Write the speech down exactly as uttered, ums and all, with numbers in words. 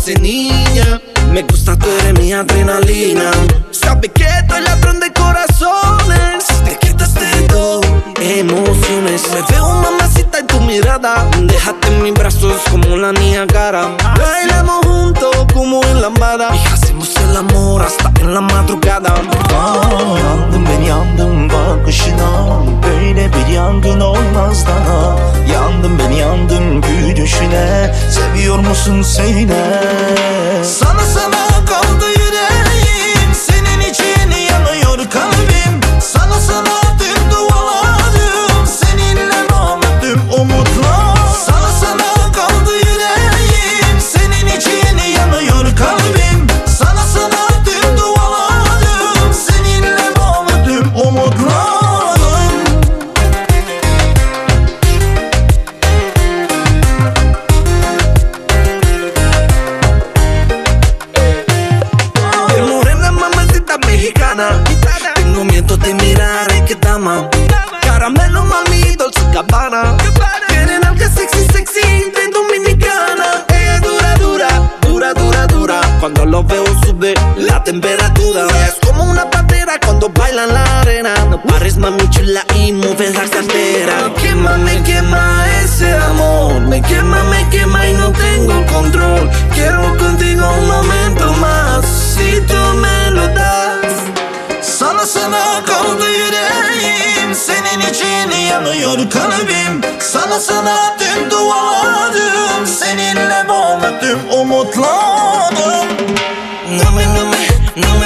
hace niña. Me gusta, tú eres mi adrenalina. Sabes que estoy ladrón de corazones. Te quitaste todo, emociones. Me veo mamacita en tu mirada. Déjate en mis brazos como la Niagara. Bailamos juntos como en lambada y hacemos el amor hasta en la madrugada. Aa, yandım ben yandım bakışına. Böyle bir yangın olmaz daha. Yandım ben yandım gülüşüne. Seviyor musun söyle. Sana sana kaldı yüreğim. Senin için yanıyor kalbim. Sana sana tüm dualarım. Seninle namedim umutlar. Sana sana kaldı yüreğim. Senin için yanıyor kalbim. Sana sana tüm dualarım. Seninle namedim umutlarım. Tengo miedo de mirar, ay que dama. Caramelo, mami, Dolce Gabbana. Tienen algo sexy, sexy de dominicana. Ella es dura, dura, dura, dura, dura. Cuando lo veo sube la temperatura. Es como una patera cuando baila en la arena. No pares, mami chula, y mueves la cartera. Me quema, me quema ese amor. Me quema, me quema y no tengo control. Quiero contigo un momento más. Si tú me lo das. Sana sana kaldı yüreğim. Senin için yanıyor kalbim. Sana sana tüm dualarım. Seninle bağlı tüm umutlarım. No me, no me, no me